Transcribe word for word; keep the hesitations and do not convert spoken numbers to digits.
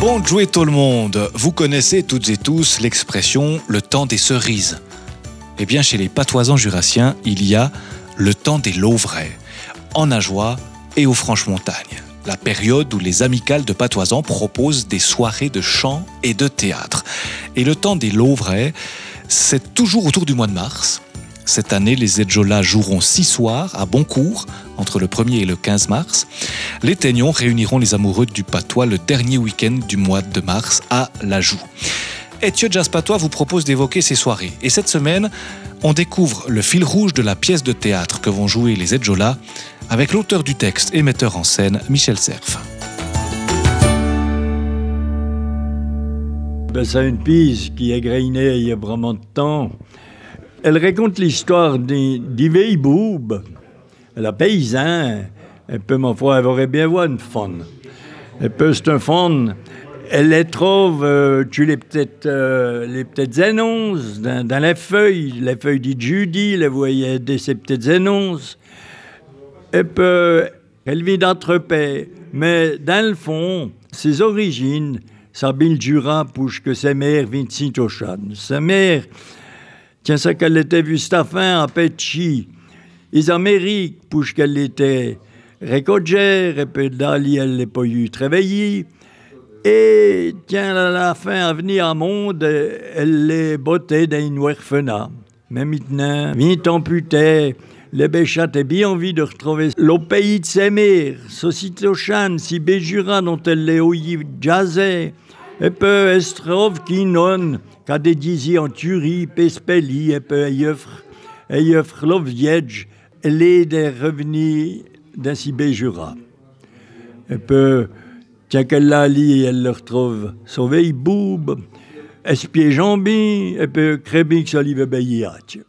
Bonjour tout le monde, vous connaissez toutes et tous l'expression « le temps des cerises ». Eh bien, chez les patoisans jurassiens, il y a le temps des Lauvrais, en Ajoie et aux Franches-Montagnes, la période où les amicales de patoisans proposent des soirées de chant et de théâtre. Et le temps des Lauvrais, c'est toujours autour du mois de mars. Cette année, les Edjola joueront six soirs à Boncourt, entre le premier et le quinze mars. Les Teignons réuniront les amoureux du patois le dernier week-end du mois de mars à La Joux. Ethieu Jazz Patois vous propose d'évoquer ces soirées. Et cette semaine, on découvre le fil rouge de la pièce de théâtre que vont jouer les Edjola avec l'auteur du texte et metteur en scène, Michel Cerf. Ben, c'est une pièce qui est grainée il y a vraiment de temps. Elle raconte l'histoire des, des vieilles boubes. La paysan, elle peut, ma foi, elle aurait bien voir une faune. Elle peut, c'est un faune. Elle les trouve, euh, tu les petites, euh, les petites annonces dans, dans les feuilles, les feuilles de Judy, les voyait de ces petites annonces. Elle peut, elle vit d'entrepais, mais dans le fond, ses origines, ça Bill Jura pour que sa mère vient de Saint-Ochan. Sa mère, tiens, ça qu'elle était vue cette fin en Petchi. Les Amériques, pour qu'elle était récoltère, et puis d'ali, elle n'a pas eu travaillé. Et, tiens, à la fin, à venir à monde, elle les bottait dans une orphelinat. Mais maintenant, vingt ans plus tard, les béchats avaient bien envie de retrouver le pays de sa mère, Saint-Ochan, si Béjura dont elle les ouïe jazzait. Et puis, elle se trouve qu'il non, qu'à des diziers en Turie, Pespeli, et puis, elle offre, elle offre l'Oviège, elle est des revenus d'un si Béjura. Et puis, tiens qu'elle l'a lit, elle le retrouve sauvé, boube, espié jambi, et puis, crébix, olive bailliat.